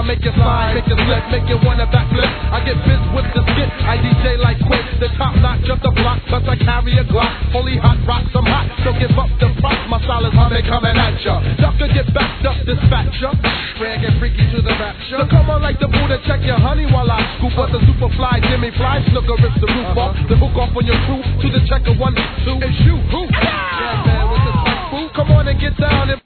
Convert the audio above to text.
make you slide, make you slip, make you wanna backflip. I get biz with the skit, I DJ like Quick. The top notch of the block, cause I carry a Glock. Holy hot rocks, I'm hot, so give up the props. My style is humming, coming at ya. Duck get backed up, dispatch ya. Rare get freaky to the rapture. So come on like the Buddha, check your honey while I scoop up the super fly, Jimmy Fly, snooker rips the roof off. The hook off on your crew, to the checker 1, 2, and shoot. Who? Yeah, man, with the kung fu. Come on and get down and